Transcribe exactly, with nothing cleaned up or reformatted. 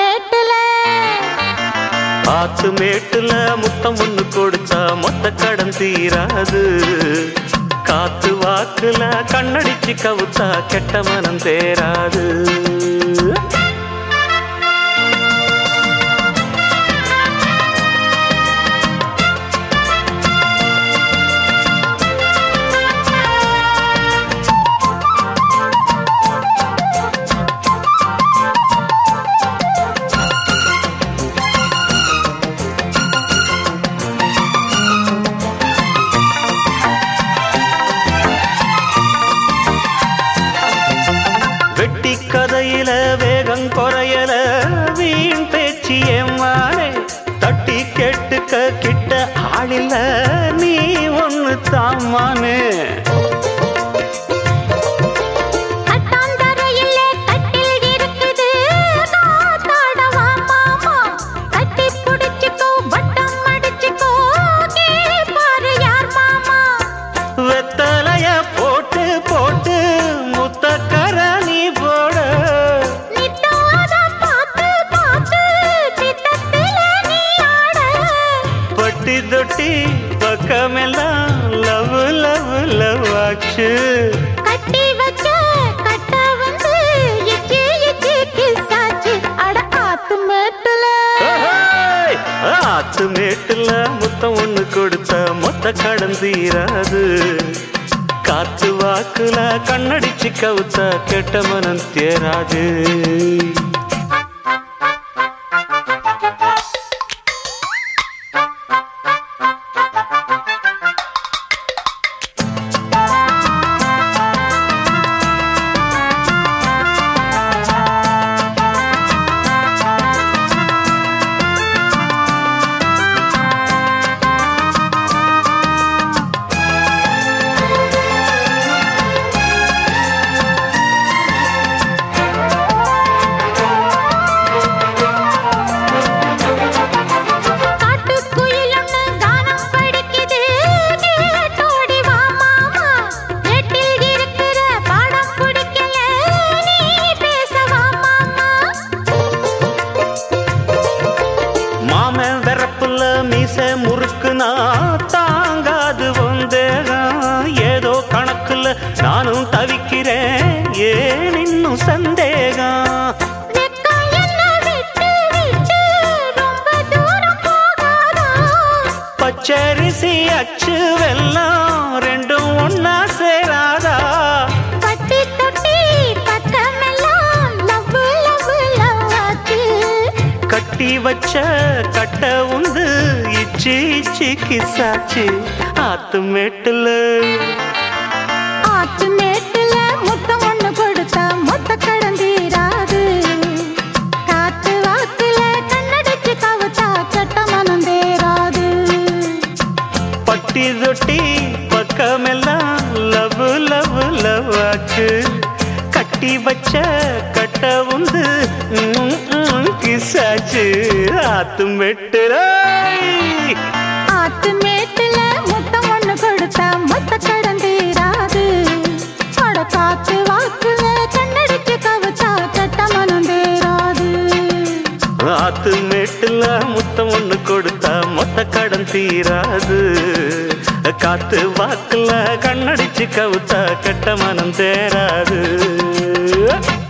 மேட்டுல ஆத்து மேட்டுல முத்தம் ஒண்ணு கொடுத்தா மொத்த கடன் தீராது. காத்து வாக்குல கண்ணடிச்சு கவுத்தா கெட்ட மனம் தேராது. வெட்டி கதையில வேகம் குறையல வீண் பேச்சு ஏமானே. தட்டி கேட்டுக்க கிட்ட ஆளில்ல நீ ஒண்ணு தாமானே. வெத்தலைய போட்டு போட்டு முத்தக்கர நீ போட. பட்டி தொட்டி பக்கமெல்லாம் லவ் லவ் லவ் ஆச்சு. கட்டி வச்ச கட்ட வந்து இச்சி இச்சி கிசாச்சு. அட ஆத்து மேட்டுல ஆத்து மேட்டுல முத்தம் ஒண்ணு கொடுத்த மொத்த கடன் தீராது. காத்து வாக்குல கண்ணடிச்சு கவுத்தா கெட்ட மனம் தேராது. மீச முறுக்குனா தாங்காது வந்தேகம். ஏதோ கணக்குல நானும் தவிக்கிறேன் ஏன் இன்னும் சந்தேகம். பச்சரிசி அச்சு வெல்லம் ரெண்டும் ஒன்னா சேராதா. பட்டி தொட்டி பக்கமெல்லாம் லவ் லவ் லவ் ஆச்சு. கட்டி வச்ச கட்ட உந்து இச்சி இச்சி கிசாச்சு. ஆத்து மேட்டுல ஆத்து மேட்டுல முத்தம் ஒண்ணு கொடுத்தா மொத்த கடன் தீராது. காத்து வாக்குல கண்ணடிச்சு கவுத்தா கெட்ட மனம் தேராது. பட்டி தொட்டி பக்கமெல்லாம் லவ் லவ் லவ் ஆச்சு. கட்டி வச்ச கட்ட உந்து கிசாச்சு. ஆத்து மேட்டுல ஆத்து மேட்டுல முத்தம் ஒண்ணு கொடுத்தா மொத்த கடன் தீராது. அட காத்து வாக்குல கண்ணடிச்சு கவுத்தா கெட்ட மனம் தேராது. ஆத்து மேட்டுல முத்தம் ஒண்ணு கொடுத்தா மொத்த கடன் தீராது. காத்து வாக்குல கண்ணடிச்சு கவுத்தா கெட்ட மனம் தேராது.